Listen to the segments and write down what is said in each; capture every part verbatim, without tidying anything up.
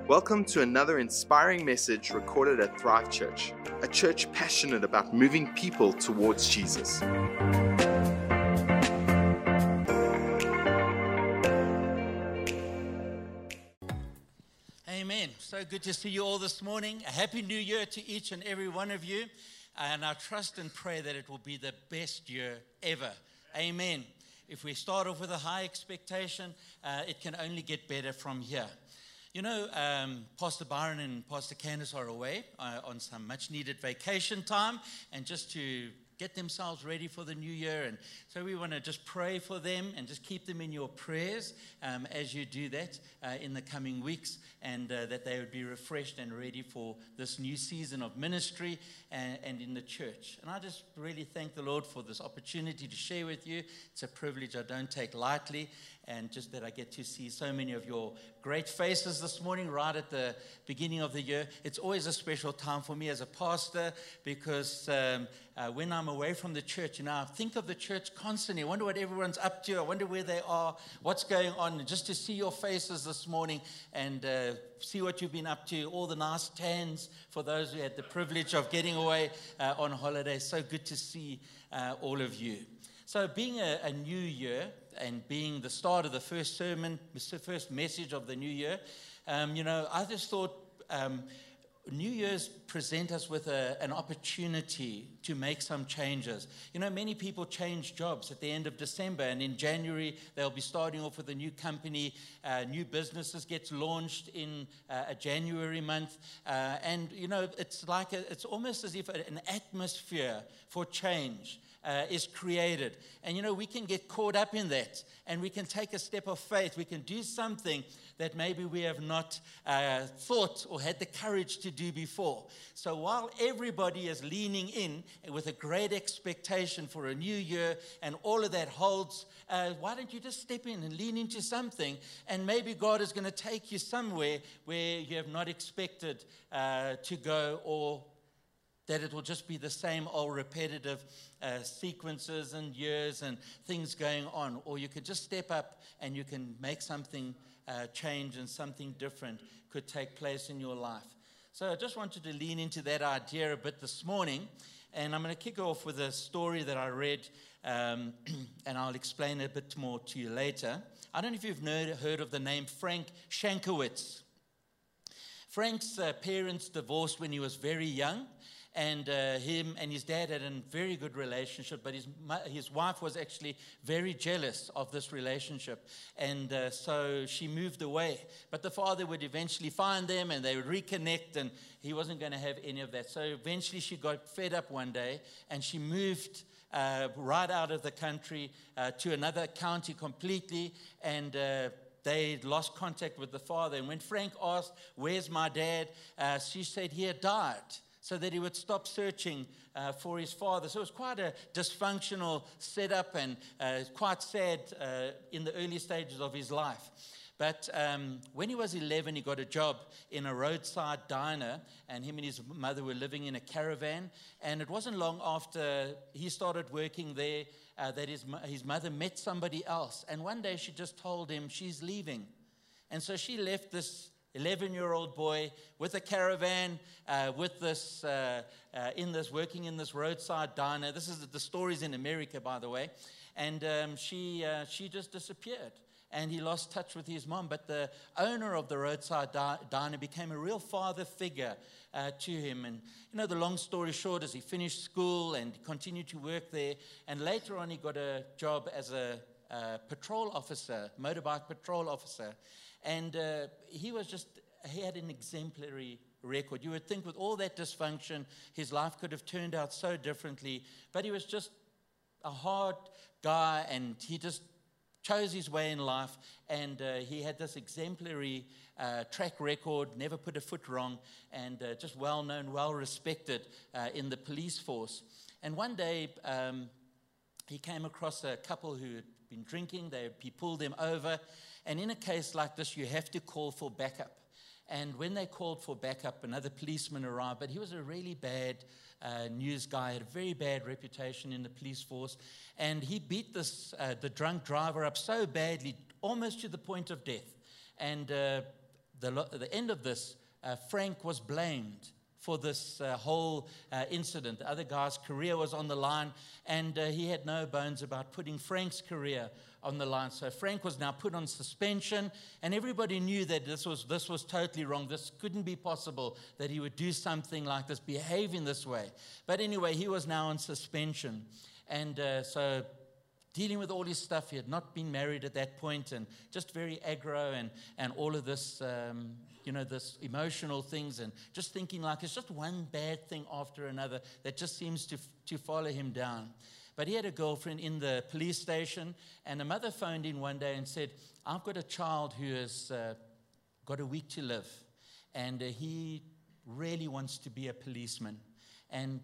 Welcome to another inspiring message recorded at Thrive Church, a church passionate about moving people towards Jesus. Amen. So good to see you all this morning. A happy new year to each and every one of you. And I trust and pray that it will be the best year ever. Amen. If we start off with a high expectation, uh, it can only get better from here. You know, um, Pastor Byron and Pastor Candace are away uh, on some much-needed vacation time, and just to get themselves ready for the new year. And so we want to just pray for them and just keep them in your prayers um, as you do that uh, in the coming weeks, and uh, that they would be refreshed and ready for this new season of ministry and, and in the church. And I just really thank the Lord for this opportunity to share with you. It's a privilege I don't take lightly, and just that I get to see so many of your great faces this morning right at the beginning of the year. It's always a special time for me as a pastor, because um, uh, when I'm away from the church, you know, I think of the church constantly. I wonder what everyone's up to. I wonder where they are, what's going on. And just to see your faces this morning and uh, see what you've been up to, all the nice tans for those who had the privilege of getting away uh, on holiday. So good to see uh, all of you. So being a, a new year and being the start of the first sermon, the first message of the new year, um, you know, I just thought um, New Year's present us with a, an opportunity to make some changes. You know, many people change jobs at the end of December, and in January they'll be starting off with a new company. Uh, new businesses get launched in uh, a January month, uh, and you know, it's like a, it's almost as if an atmosphere for change Uh, is created. And you know, we can get caught up in that, and we can take a step of faith. We can do something that maybe we have not uh, thought or had the courage to do before. So while everybody is leaning in with a great expectation for a new year and all of that holds, uh, why don't you just step in and lean into something, and maybe God is going to take you somewhere where you have not expected uh, to go, or that it will just be the same old repetitive uh, sequences and years and things going on. Or you could just step up and you can make something uh, change, and something different could take place in your life. So I just wanted to lean into that idea a bit this morning. And I'm going to kick off with a story that I read, um, and I'll explain a bit more to you later. I don't know if you've heard of the name Frank Shankowitz. Frank's uh, parents divorced when he was very young. And uh, him and his dad had a very good relationship, but his his wife was actually very jealous of this relationship. And uh, so she moved away. But the father would eventually find them, and they would reconnect, and he wasn't going to have any of that. So eventually she got fed up one day, and she moved uh, right out of the country uh, to another county completely, and uh, they lost contact with the father. And when Frank asked, "Where's my dad?" Uh, she said he had died, so that he would stop searching uh, for his father. So it was quite a dysfunctional setup, and uh, quite sad uh, in the early stages of his life. But um, when he was eleven, he got a job in a roadside diner, and him and his mother were living in a caravan. And it wasn't long after he started working there uh, that his, his mother met somebody else. And one day she just told him she's leaving. And so she left this eleven-year-old boy with a caravan, uh, with this, uh, uh, in this, working in this roadside diner. This is the stories in America, by the way. And um, she, uh, she just disappeared, and he lost touch with his mom. But the owner of the roadside di- diner became a real father figure uh, to him. And you know, the long story short is he finished school and continued to work there. And later on, he got a job as a uh, patrol officer, motorbike patrol officer. And uh, he was just, he had an exemplary record. You would think with all that dysfunction, his life could have turned out so differently. But he was just a hard guy, and he just chose his way in life. And uh, he had this exemplary uh, track record, never put a foot wrong, and uh, just well-known, well-respected uh, in the police force. And one day, um, he came across a couple who had been drinking. They, he pulled them over. And in a case like this, you have to call for backup. And when they called for backup, another policeman arrived. But he was a really bad uh, news guy, had a very bad reputation in the police force. And he beat this uh, the drunk driver up so badly, almost to the point of death. And uh, the, lo- the end of this, uh, Frank was blamed for this uh, whole uh, incident. The other guy's career was on the line, and uh, he had no bones about putting Frank's career on the line. So Frank was now put on suspension, and everybody knew that this was this was totally wrong. This couldn't be possible, that he would do something like this, behave in this way. But anyway, he was now on suspension, and uh, so dealing with all his stuff. He had not been married at that point, and just very aggro, and, and all of this, um, you know, this emotional things, and just thinking like it's just one bad thing after another that just seems to to follow him down. But he had a girlfriend in the police station, and a mother phoned in one day and said, I've got a child who has uh, got a week to live, and uh, he really wants to be a policeman. And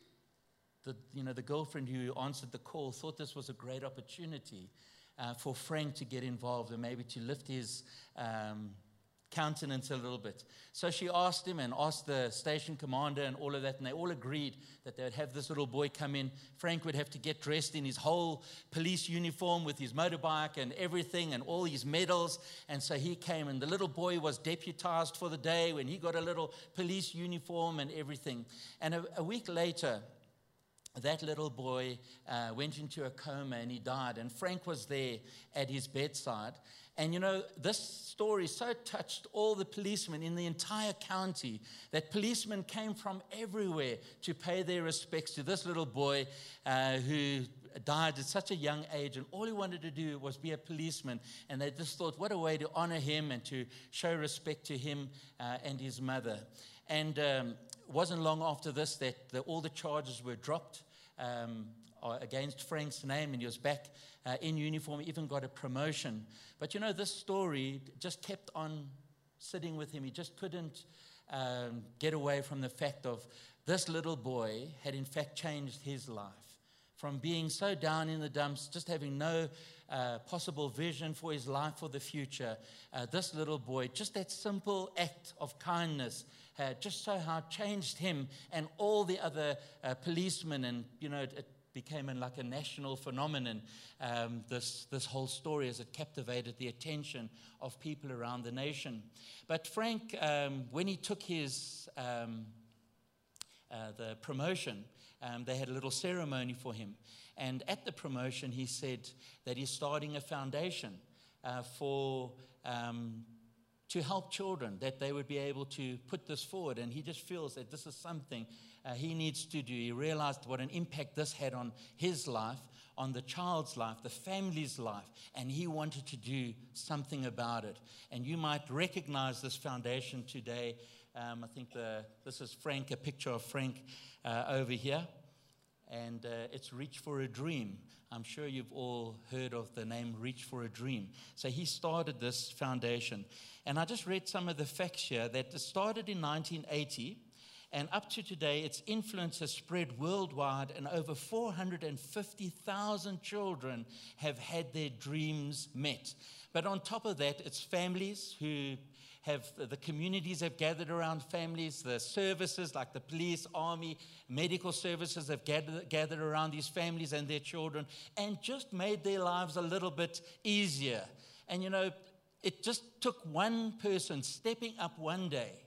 The, you know, the girlfriend who answered the call thought this was a great opportunity uh, for Frank to get involved and maybe to lift his um, countenance a little bit. So she asked him and asked the station commander and all of that, and they all agreed that they would have this little boy come in. Frank would have to get dressed in his whole police uniform with his motorbike and everything and all his medals. And so he came, and the little boy was deputized for the day when he got a little police uniform and everything. And a, a week later, that little boy uh, went into a coma and he died. And Frank was there at his bedside. And, you know, this story so touched all the policemen in the entire county that policemen came from everywhere to pay their respects to this little boy uh, who died at such a young age. And all he wanted to do was be a policeman. And they just thought, what a way to honor him and to show respect to him uh, and his mother. And um, it wasn't long after this that the, all the charges were dropped um, against Frank's name, and he was back uh, in uniform, even got a promotion. But you know, this story just kept on sitting with him. He just couldn't um, get away from the fact of this little boy had in fact changed his life. From being so down in the dumps, just having no uh, possible vision for his life for the future, uh, this little boy, just that simple act of kindness, uh, just so how it changed him and all the other uh, policemen, and you know, it, it became an, like a national phenomenon. Um, this this whole story, as it captivated the attention of people around the nation. But Frank, um, when he took his um, uh, the promotion. Um, they had a little ceremony for him. And at the promotion, he said that he's starting a foundation uh, for um, to help children, that they would be able to put this forward. And he just feels that this is something uh, he needs to do. He realized what an impact this had on his life, on the child's life, the family's life, and he wanted to do something about it. And you might recognize this foundation today. Um, I think the, this is Frank, a picture of Frank uh, over here, and uh, it's Reach for a Dream. I'm sure you've all heard of the name Reach for a Dream. So he started this foundation, and I just read some of the facts here that it started in nineteen eighty, and up to today, its influence has spread worldwide, and over four hundred fifty thousand children have had their dreams met. But on top of that, it's families who have, the communities have gathered around families, the services like the police, army, medical services have gathered, gathered around these families and their children, and just made their lives a little bit easier. And you know, it just took one person stepping up one day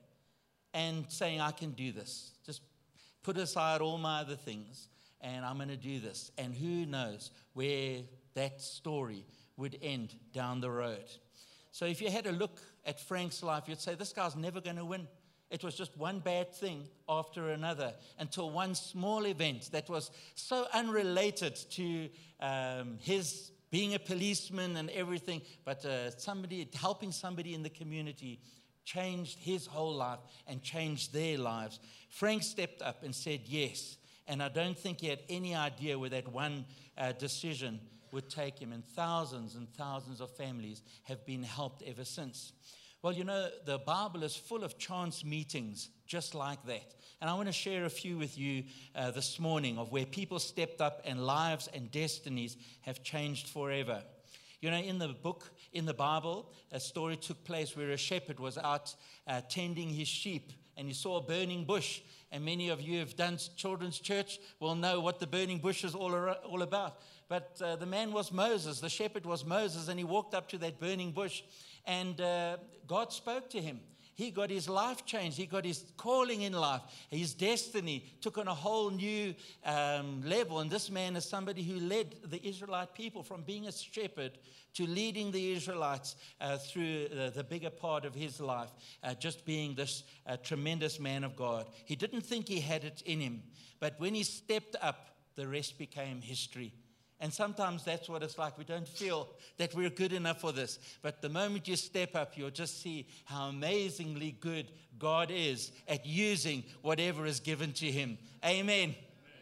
and saying, I can do this. Just put aside all my other things, and I'm going to do this. And who knows where that story would end down the road. So if you had a look at Frank's life, you'd say, this guy's never going to win. It was just one bad thing after another, until one small event that was so unrelated to um, his being a policeman and everything, but uh, somebody helping somebody in the community changed his whole life and changed their lives. Frank stepped up and said yes, and I don't think he had any idea where that one uh, decision would take him, and thousands and thousands of families have been helped ever since. Well, you know, the Bible is full of chance meetings just like that. And I want to share a few with you uh, this morning of where people stepped up and lives and destinies have changed forever. You know, in the book, in the Bible, a story took place where a shepherd was out uh, tending his sheep, and he saw a burning bush. And many of you who have done children's church will know what the burning bush is all, ar- all about. But uh, the man was Moses, the shepherd was Moses, and he walked up to that burning bush, and uh, God spoke to him. He got his life changed. He got his calling in life. His destiny took on a whole new um, level. And this man is somebody who led the Israelite people from being a shepherd to leading the Israelites uh, through uh, the bigger part of his life, uh, just being this uh, tremendous man of God. He didn't think he had it in him, but when he stepped up, the rest became history. And sometimes that's what it's like. We don't feel that we're good enough for this. But the moment you step up, you'll just see how amazingly good God is at using whatever is given to him. Amen. Amen.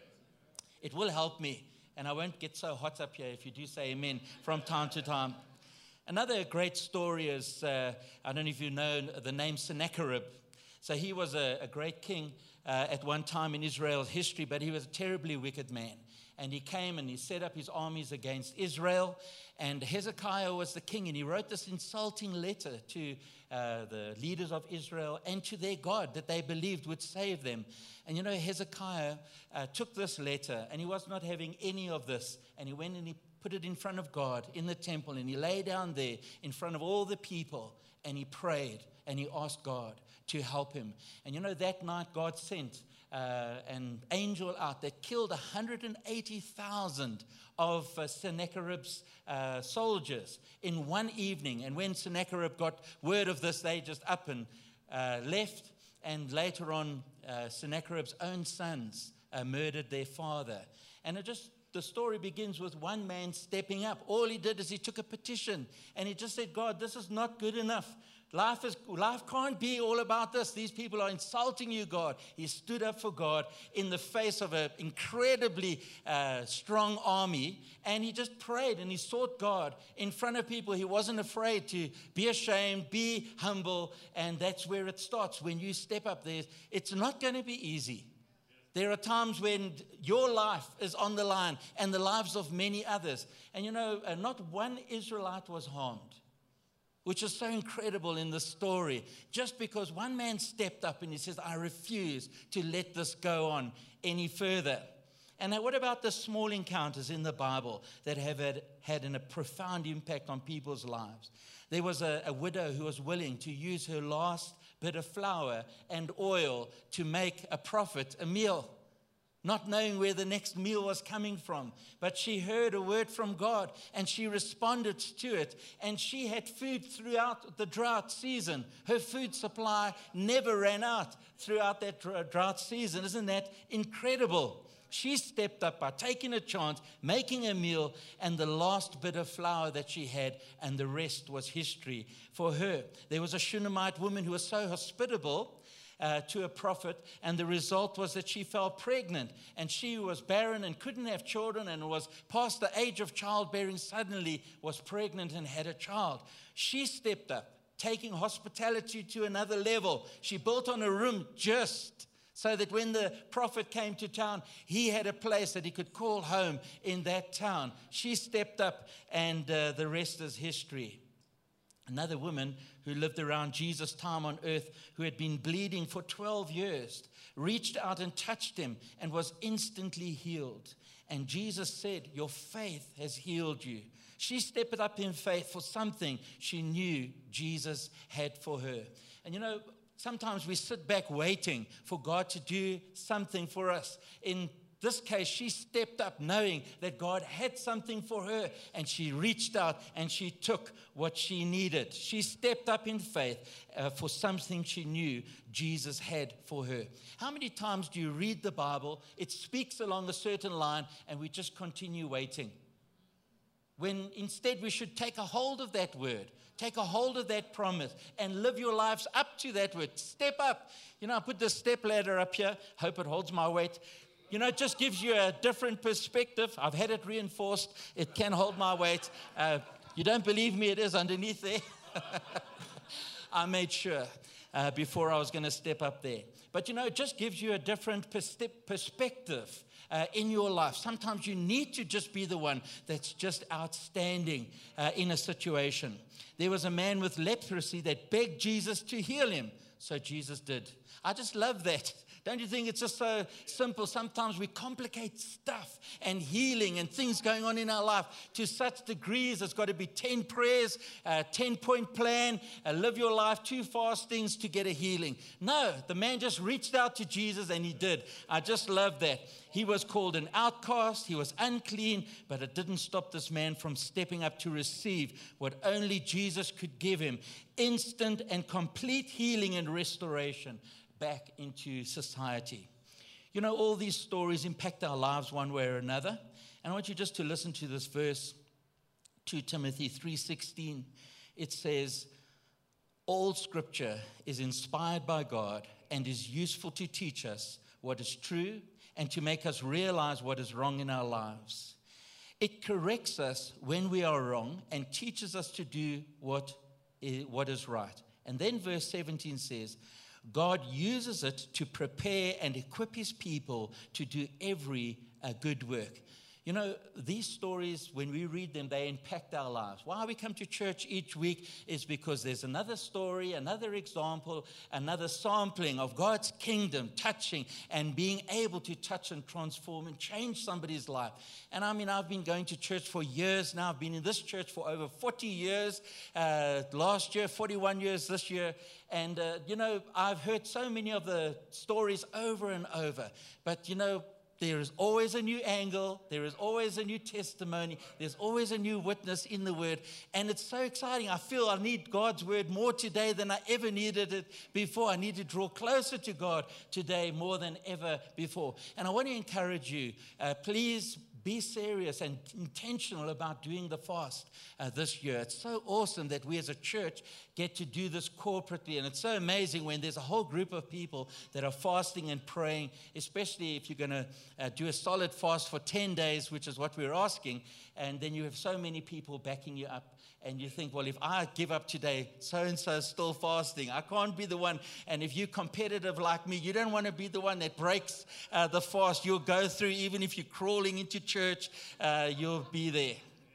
It will help me. And I won't get so hot up here if you do say amen from time to time. Another great story is, uh, I don't know if you know the name Sennacherib. So he was a, a great king uh, at one time in Israel's history, but he was a terribly wicked man. And he came and he set up his armies against Israel. And Hezekiah was the king. And he wrote this insulting letter to uh, the leaders of Israel and to their God that they believed would save them. And you know, Hezekiah uh, took this letter, and he was not having any of this. And he went and he put it in front of God in the temple. And he lay down there in front of all the people. And he prayed and he asked God to help him. And you know, that night God sent Uh, an angel out that killed one hundred eighty thousand of uh, Sennacherib's uh, soldiers in one evening. And when Sennacherib got word of this, they just up and uh, left. And later on, uh, Sennacherib's own sons uh, murdered their father. And it just the story begins with one man stepping up. All he did is he took a petition and he just said, God, this is not good enough. Life is life can't be all about this. These people are insulting you, God. He stood up for God in the face of an incredibly uh, strong army, and he just prayed and he sought God in front of people. He wasn't afraid to be ashamed, be humble, and that's where it starts. When you step up there, it's not going to be easy. There are times when your life is on the line and the lives of many others. And you know, uh, not one Israelite was harmed, which is so incredible in the story, just because one man stepped up and he says, I refuse to let this go on any further. And now what about the small encounters in the Bible that have had, had an, a profound impact on people's lives? There was a, a widow who was willing to use her last bit of flour and oil to make a prophet a meal, not knowing where the next meal was coming from. But she heard a word from God and she responded to it. And she had food throughout the drought season. Her food supply never ran out throughout that drought season. Isn't that incredible? She stepped up by taking a chance, making a meal, and the last bit of flour that she had, and the rest was history for her. There was a Shunammite woman who was so hospitable Uh, to a prophet, and the result was that she fell pregnant, and she was barren and couldn't have children, and was past the age of childbearing, suddenly was pregnant and had a child. She stepped up, taking hospitality to another level. She built on a room just so that when the prophet came to town, he had a place that he could call home in that town. She stepped up, and uh, the rest is history. Another woman who lived around Jesus' time on earth, who had been bleeding for twelve years, reached out and touched him and was instantly healed. And Jesus said, your faith has healed you. She stepped up in faith for something she knew Jesus had for her. And you know, sometimes we sit back waiting for God to do something for us. In this case, she stepped up knowing that God had something for her, and she reached out and she took what she needed. She stepped up in faith uh, for something she knew Jesus had for her. How many times do you read the Bible, it speaks along a certain line, and we just continue waiting? When instead we should take a hold of that word, take a hold of that promise, and live your lives up to that word. Step up. You know, I put this step ladder up here. Hope it holds my weight. You know, it just gives you a different perspective. I've had it reinforced. It can hold my weight. Uh, you don't believe me, it is underneath there. I made sure uh, before I was going to step up there. But, you know, it just gives you a different pers- perspective uh, in your life. Sometimes you need to just be the one that's just outstanding uh, in a situation. There was a man with leprosy that begged Jesus to heal him. So Jesus did. I just love that. Don't you think it's just so simple? Sometimes we complicate stuff and healing and things going on in our life to such degrees. It's got to be ten prayers, a ten-point plan, uh, live your life, two fastings to get a healing. No, the man just reached out to Jesus and he did. I just love that. He was called an outcast. He was unclean, but it didn't stop this man from stepping up to receive what only Jesus could give him: instant and complete healing and restoration back into society. You know, all these stories impact our lives one way or another. And I want you just to listen to this verse, Second Timothy three sixteen. It says, all scripture is inspired by God and is useful to teach us what is true and to make us realize what is wrong in our lives. It corrects us when we are wrong and teaches us to do what is, what is right. And then verse seventeen says, God uses it to prepare and equip his people to do every uh, good work. You know, these stories, when we read them, they impact our lives. Why we come to church each week is because there's another story, another example, another sampling of God's kingdom touching and being able to touch and transform and change somebody's life. And I mean, I've been going to church for years now. I've been in this church for over forty years. Uh, last year, forty-one years this year. And, uh, you know, I've heard so many of the stories over and over. But, you know, there is always a new angle. There is always a new testimony. There's always a new witness in the Word. And it's so exciting. I feel I need God's Word more today than I ever needed it before. I need to draw closer to God today more than ever before. And I want to encourage you, uh, please be serious and intentional about doing the fast uh, this year. It's so awesome that we as a church get to do this corporately. And it's so amazing when there's a whole group of people that are fasting and praying, especially if you're going to uh, do a solid fast for ten days, which is what we're asking. And then you have so many people backing you up. And you think, well, if I give up today, so-and-so is still fasting. I can't be the one. And if you're competitive like me, you don't want to be the one that breaks uh, the fast. You'll go through, even if you're crawling into church, uh, you'll be there.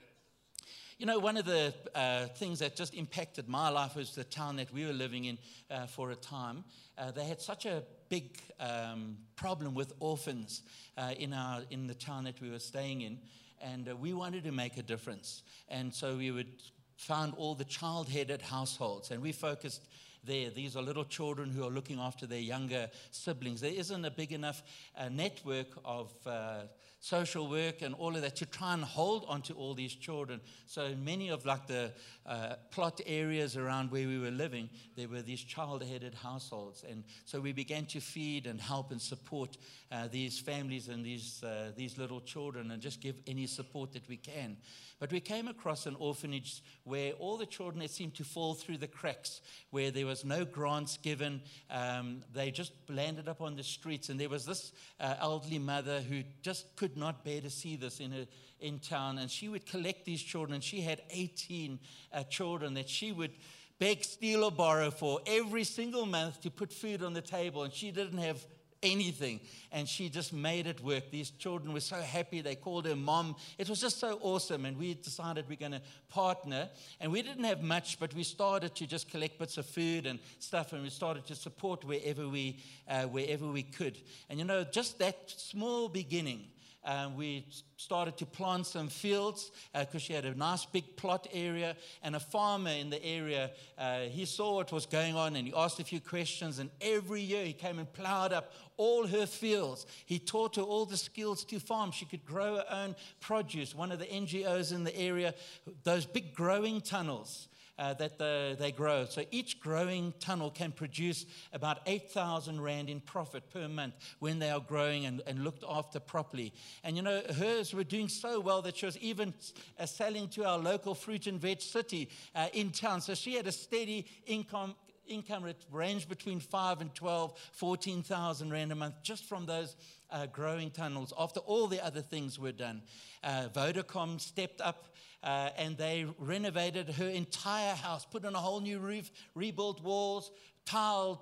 You know, one of the uh, things that just impacted my life was the town that we were living in uh, for a time. Uh, they had such a big um, problem with orphans uh, in our in the town that we were staying in. And uh, we wanted to make a difference. And so we would found all the child-headed households. And we focused there. These are little children who are looking after their younger siblings. There isn't a big enough uh, network of uh, social work and all of that to try and hold onto all these children. So many of like the uh, plot areas around where we were living, there were these child-headed households. And so we began to feed and help and support uh, these families and these uh, these little children and just give any support that we can. But we came across an orphanage where all the children had seemed to fall through the cracks, where there was no grants given. Um, they just landed up on the streets. And there was this uh, elderly mother who just could not bear to see this in her in town. And she would collect these children. And she had eighteen uh, children that she would beg, steal, or borrow for every single month to put food on the table. And she didn't have anything, and she just made it work. These children were so happy. They called her mom. It was just so awesome, and we decided we're going to partner. And we didn't have much, but we started to just collect bits of food and stuff, and we started to support wherever we uh, wherever we could. And you know, just that small beginning, Um, we started to plant some fields because uh, she had a nice big plot area, and a farmer in the area, uh, he saw what was going on, and he asked a few questions, and every year he came and plowed up all her fields. He taught her all the skills to farm. She could grow her own produce. One of the N G Os in the area, those big growing tunnels, Uh, that the, they grow. So each growing tunnel can produce about eight thousand rand in profit per month when they are growing and, and looked after properly. And you know, hers were doing so well that she was even uh, selling to our local fruit and veg city uh, in town. So she had a steady income income that ranged between five and twelve, fourteen thousand rand a month just from those uh, growing tunnels after all the other things were done. Uh, Vodacom stepped up Uh, and they renovated her entire house, put on a whole new roof, rebuilt walls, tiled,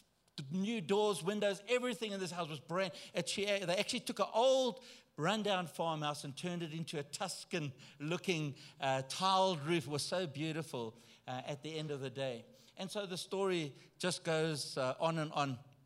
new doors, windows, everything in this house was brand new. They actually took an old rundown farmhouse and turned it into a Tuscan-looking uh, tiled roof. It was so beautiful uh, at the end of the day. And so the story just goes uh, on and on.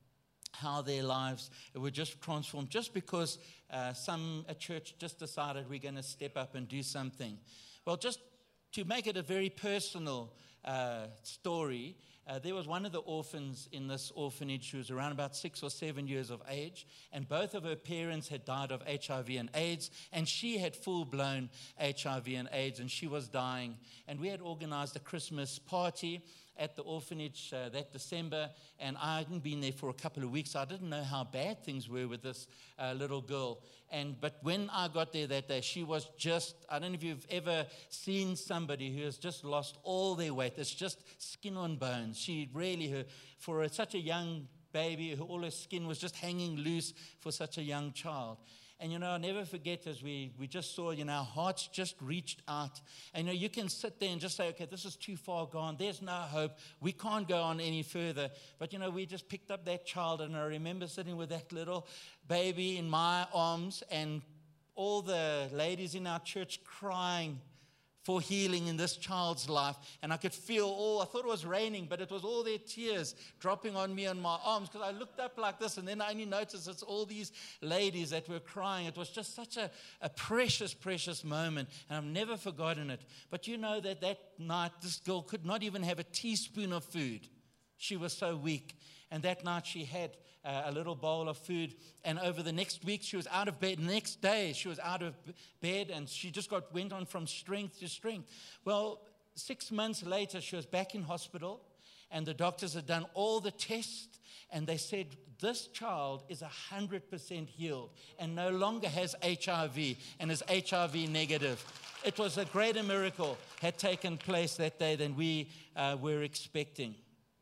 how their lives were just transformed just because uh, some a church just decided we're going to step up and do something. Well, just to make it a very personal uh, story, uh, there was one of the orphans in this orphanage who was around about six or seven years of age, and both of her parents had died of H I V and AIDS, and she had full-blown H I V and AIDS, and she was dying. And we had organized a Christmas party at the orphanage uh, that December, and I hadn't been there for a couple of weeks. So I didn't know how bad things were with this uh, little girl. And but when I got there that day, she was just, I don't know if you've ever seen somebody who has just lost all their weight. It's just skin on bones. She really, her, for a, such a young baby, her, all her skin was just hanging loose for such a young child. And, you know, I'll never forget as we, we just saw, you know, our hearts just reached out. And, you know, you can sit there and just say, okay, this is too far gone. There's no hope. We can't go on any further. But, you know, we just picked up that child. And I remember sitting with that little baby in my arms and all the ladies in our church crying for healing in this child's life. And I could feel all, I thought it was raining, but it was all their tears dropping on me on my arms, because I looked up like this, and then I only noticed it's all these ladies that were crying. It was just such a, a precious, precious moment, and I've never forgotten it. But you know that that night, this girl could not even have a teaspoon of food. She was so weak. And that night she had uh, a little bowl of food. And over the next week, she was out of bed. The next day, she was out of bed. And she just got went on from strength to strength. Well, six months later, she was back in hospital. And the doctors had done all the tests. And they said, this child is one hundred percent healed and no longer has H I V and is H I V negative. It was a greater miracle had taken place that day than we uh, were expecting.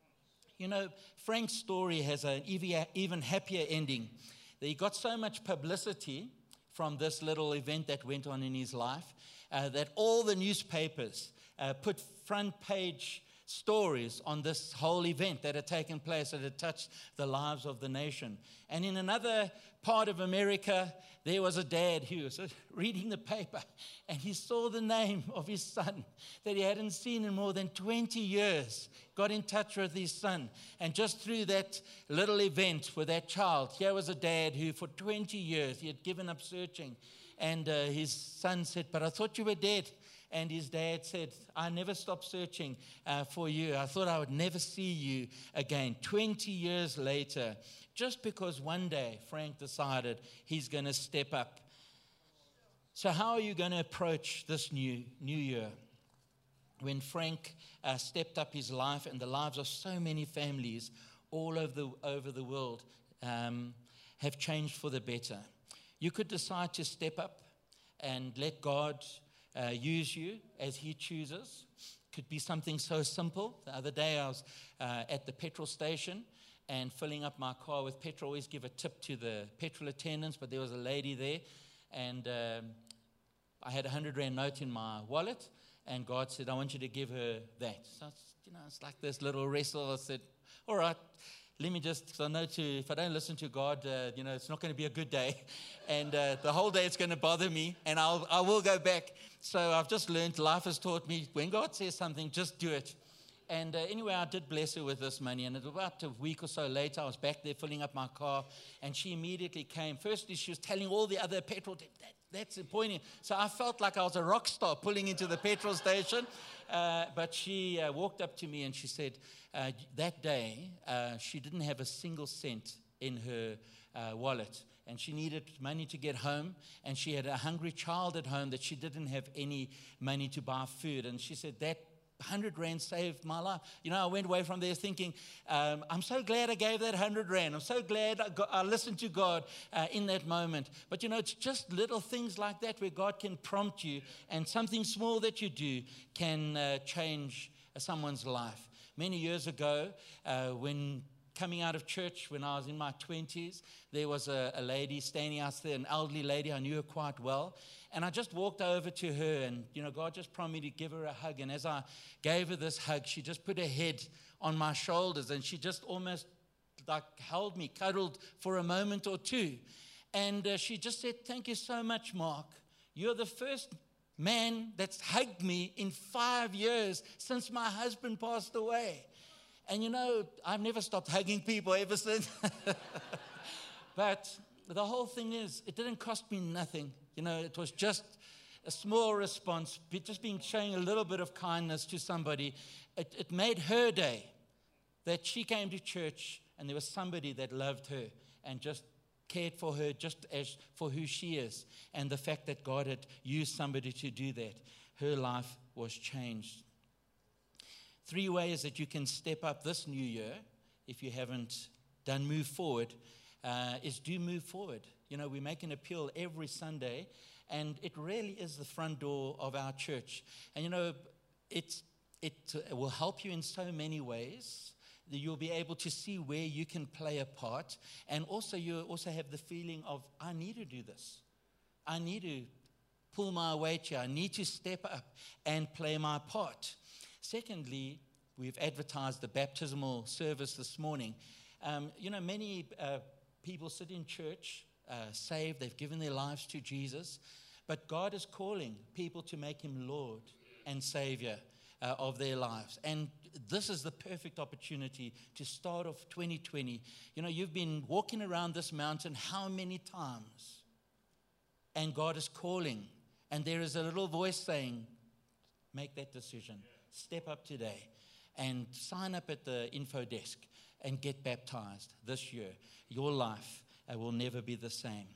You know, Frank's story has an even happier ending. He got so much publicity from this little event that went on in his life uh, that all the newspapers uh, put front page stories on this whole event that had taken place, that had touched the lives of the nation. And in another part of America, there was a dad who was reading the paper, and he saw the name of his son that he hadn't seen in more than twenty years, got in touch with his son. And just through that little event with that child, here was a dad who for twenty years, he had given up searching. And uh, his son said, but I thought you were dead. And his dad said, I never stopped searching uh, for you. I thought I would never see you again. twenty years later, just because one day Frank decided he's going to step up. So how are you going to approach this new, new year? When Frank uh, stepped up his life and the lives of so many families all over the, over the world um, have changed for the better. You could decide to step up and let God Uh, use you as he chooses. Could be something so simple. The other day I was uh, at the petrol station and filling up my car with petrol. I always give a tip to the petrol attendants, but there was a lady there, and um, I had a hundred rand note in my wallet, and God said, I want you to give her that. So it's, you know, it's like this little wrestle. I said, all right, let me just, because I know to, if I don't listen to God, uh, you know, it's not going to be a good day. And uh, the whole day it's going to bother me, and I'll, I will go back. So I've just learned, life has taught me, when God says something, just do it. And uh, anyway, I did bless her with this money. And about a week or so later, I was back there filling up my car, and she immediately came. Firstly, she was telling all the other petrol, that, that's the point. So I felt like I was a rock star pulling into the petrol station. Uh, but she uh, walked up to me and she said, uh, that day, uh, she didn't have a single cent in her uh, wallet. And she needed money to get home. And she had a hungry child at home that she didn't have any money to buy food. And she said, that hundred rand saved my life. You know, I went away from there thinking, um, I'm so glad I gave that hundred rand. I'm so glad I, got, I listened to God uh, in that moment. But, you know, it's just little things like that where God can prompt you, and something small that you do can uh, change uh, someone's life. Many years ago, uh, when coming out of church, when I was in my twenties, there was a, a lady standing out there, an elderly lady. I knew her quite well. And I just walked over to her, and, you know, God just promised me to give her a hug. And as I gave her this hug, she just put her head on my shoulders, and she just almost like held me, cuddled for a moment or two. And uh, she just said, thank you so much, Mark. You're the first man that's hugged me in five years since my husband passed away. And you know, I've never stopped hugging people ever since. But the whole thing is, it didn't cost me nothing. You know, it was just a small response, just being showing a little bit of kindness to somebody. It, it made her day that she came to church and there was somebody that loved her and just cared for her just as for who she is. And the fact that God had used somebody to do that, her life was changed. Three ways that you can step up this new year, if you haven't done Move Forward, uh, is do move forward. You know, we make an appeal every Sunday, and it really is the front door of our church. And you know, it's, it will help you in so many ways. You'll be able to see where you can play a part. And also, you also have the feeling of, I need to do this. I need to pull my weight here. I need to step up and play my part. Secondly, we've advertised the baptismal service this morning. Um, you know, many uh, people sit in church, uh, saved, they've given their lives to Jesus, but God is calling people to make him Lord and Savior uh, of their lives. And this is the perfect opportunity to start off twenty twenty. You know, you've been walking around this mountain how many times? And God is calling. And there is a little voice saying, make that decision. Step up today and sign up at the info desk and get baptized this year. Your life uh, will never be the same.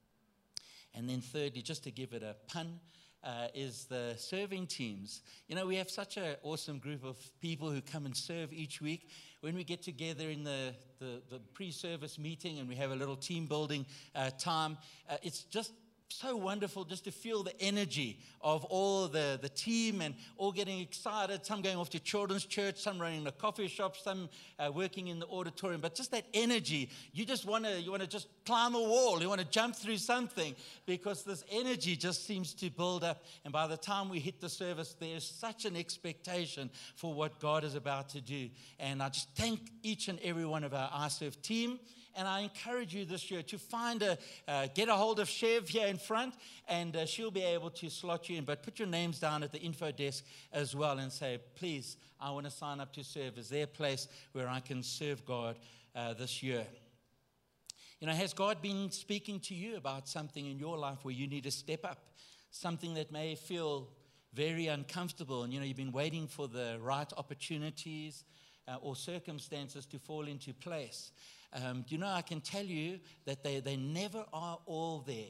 And then thirdly, just to give it a pun, uh, is the serving teams. You know, we have such an awesome group of people who come and serve each week. When we get together in the, the, the pre-service meeting and we have a little team building uh, time, uh, it's just so wonderful just to feel the energy of all the, the team and all getting excited, some going off to children's church, some running a coffee shop, some uh, working in the auditorium. But just that energy, you just want to you want to just climb a wall, you want to jump through something, because this energy just seems to build up. And by the time we hit the service, there's such an expectation for what God is about to do. And I just thank each and every one of our I SERVE team. And I encourage you this year to find a, uh, get a hold of Chev here in front, and uh, she'll be able to slot you in. But put your names down at the info desk as well and say, please, I want to sign up to serve. Is there a place where I can serve God uh, this year? You know, has God been speaking to you about something in your life where you need to step up? Something that may feel very uncomfortable, and, you know, you've been waiting for the right opportunities uh, or circumstances to fall into place. Um, do you know, I can tell you that they, they never are all there.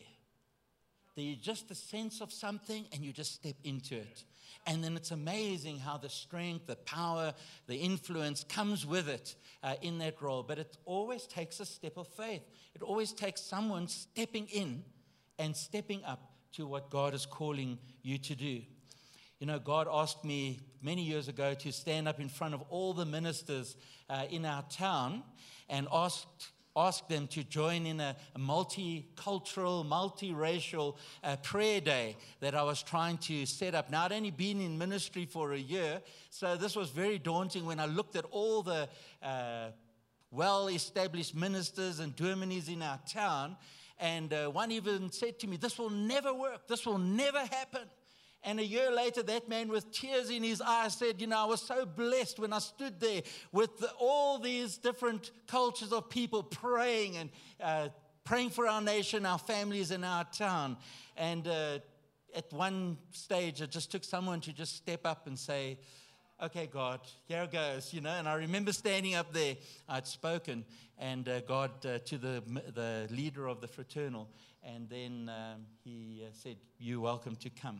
They're just a sense of something, and you just step into it. And then it's amazing how the strength, the power, the influence comes with it uh, in that role. But it always takes a step of faith. It always takes someone stepping in and stepping up to what God is calling you to do. You know, God asked me many years ago to stand up in front of all the ministers uh, in our town and asked, asked them to join in a, a multicultural, multiracial uh, prayer day that I was trying to set up. Now, I'd only been in ministry for a year, so this was very daunting when I looked at all the uh, well-established ministers and dominees in our town, and uh, one even said to me, this will never work, this will never happen. And a year later, that man with tears in his eyes said, you know, I was so blessed when I stood there with the, all these different cultures of people praying and uh, praying for our nation, our families, and our town. And uh, at one stage, it just took someone to just step up and say, okay, God, here it goes, you know. And I remember standing up there, I'd spoken, and uh, God uh, to the, the leader of the fraternal, and then um, he uh, said, you're welcome to come.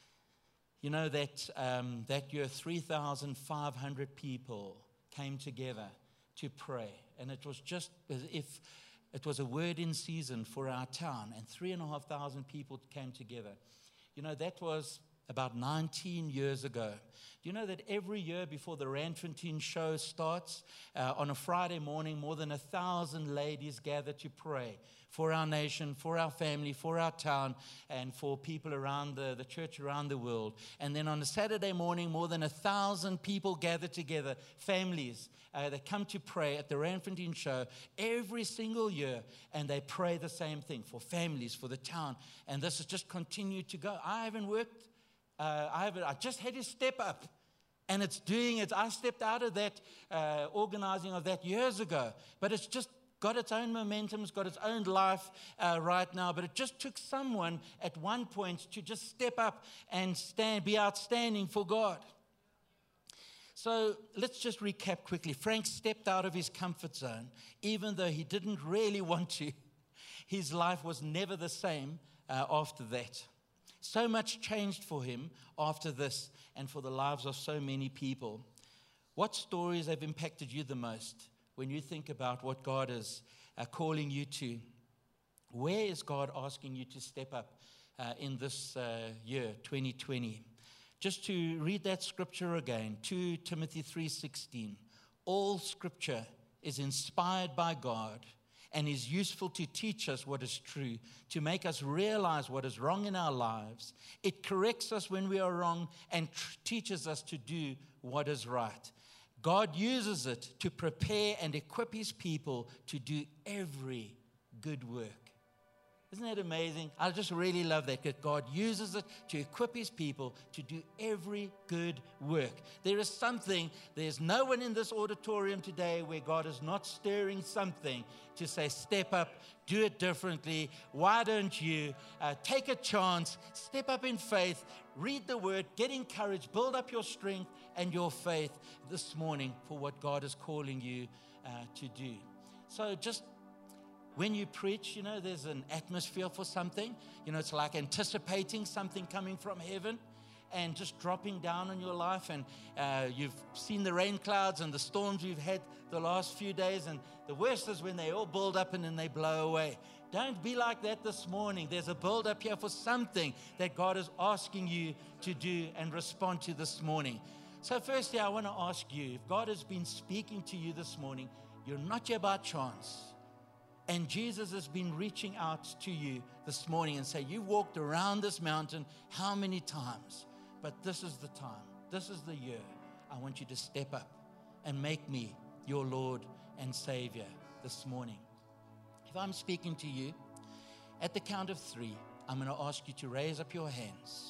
You know, that um, that year, three thousand five hundred people came together to pray. And it was just as if it was a word in season for our town. And three and a half thousand people came together. You know, that was about nineteen years ago. Do you know that every year before the Randfontein show starts, uh, on a Friday morning, more than a thousand ladies gather to pray for our nation, for our family, for our town, and for people around the, the church around the world. And then on a Saturday morning, more than a thousand people gather together, families, uh, that come to pray at the Randfontein show every single year, and they pray the same thing for families, for the town. And this has just continued to go. I haven't worked, uh, I, haven't, I just had to step up And it's doing it. I stepped out of that uh, organizing of that years ago, but it's just got its own momentum, it's got its own life uh, right now. But it just took someone at one point to just step up and stand, be outstanding for God. So let's just recap quickly. Frank stepped out of his comfort zone, even though he didn't really want to. His life was never the same uh, after that. So much changed for him after this and for the lives of so many people. What stories have impacted you the most when you think about what God is uh, calling you to? Where is God asking you to step up uh, in this uh, year, twenty twenty? Just to read that scripture again, Second Timothy three sixteen. All scripture is inspired by God and is useful to teach us what is true, to make us realize what is wrong in our lives. It corrects us when we are wrong and tr- teaches us to do what is right. God uses it to prepare and equip his people to do every good work. Isn't that amazing? I just really love that, that God uses it to equip his people to do every good work. There is something, there's no one in this auditorium today where God is not stirring something to say, step up, do it differently. Why don't you uh, take a chance, step up in faith, read the word, get encouraged, build up your strength and your faith this morning for what God is calling you uh, to do. So just when you preach, you know, there's an atmosphere for something. You know, it's like anticipating something coming from heaven and just dropping down on your life. And uh, you've seen the rain clouds and the storms we've had the last few days. And the worst is when they all build up and then they blow away. Don't be like that this morning. There's a build up here for something that God is asking you to do and respond to this morning. So firstly, I want to ask you, if God has been speaking to you this morning, you're not here by chance. And Jesus has been reaching out to you this morning and say, you walked around this mountain how many times? But this is the time. This is the year. I want you to step up and make me your Lord and Savior this morning. If I'm speaking to you, at the count of three, I'm going to ask you to raise up your hands.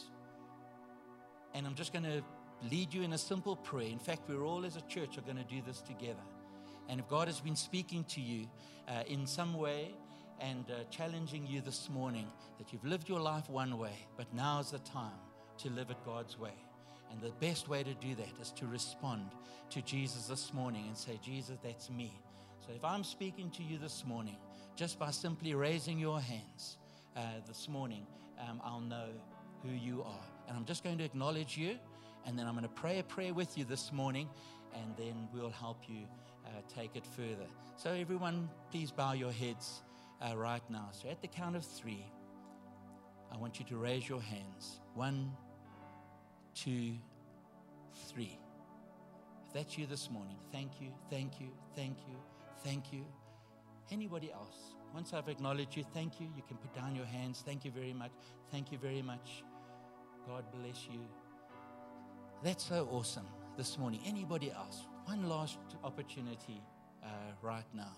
And I'm just going to lead you in a simple prayer. In fact, we're all as a church are going to do this together. And if God has been speaking to you uh, in some way and uh, challenging you this morning that you've lived your life one way, but now is the time to live it God's way. And the best way to do that is to respond to Jesus this morning and say, Jesus, that's me. So if I'm speaking to you this morning, just by simply raising your hands uh, this morning, um, I'll know who you are. And I'm just going to acknowledge you, and then I'm going to pray a prayer with you this morning, and then we'll help you Uh, take it further. So everyone, please bow your heads uh, right now. So at the count of three, I want you to raise your hands. One, two, three. If that's you this morning, thank you, thank you, thank you, thank you. Anybody else? Once I've acknowledged you, thank you. You can put down your hands. Thank you very much. Thank you very much. God bless you. That's so awesome this morning. Anybody else? One last opportunity uh, right now.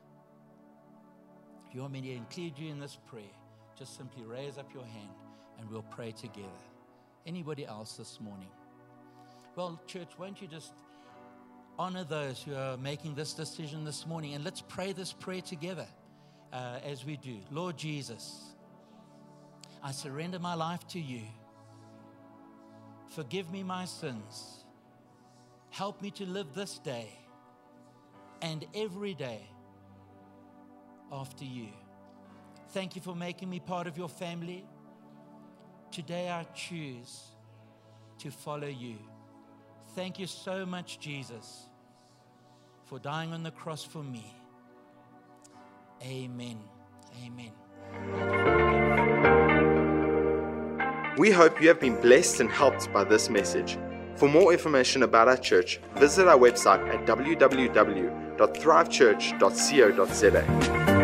If you want me to include you in this prayer, just simply raise up your hand and we'll pray together. Anybody else this morning? Well, church, won't you just honor those who are making this decision this morning, and let's pray this prayer together uh, as we do. Lord Jesus, I surrender my life to you. Forgive me my sins. Help me to live this day and every day after you. Thank you for making me part of your family. Today I choose to follow you. Thank you so much, Jesus, for dying on the cross for me. Amen. Amen. We hope you have been blessed and helped by this message. For more information about our church, visit our website at w w w dot thrive church dot co dot z a.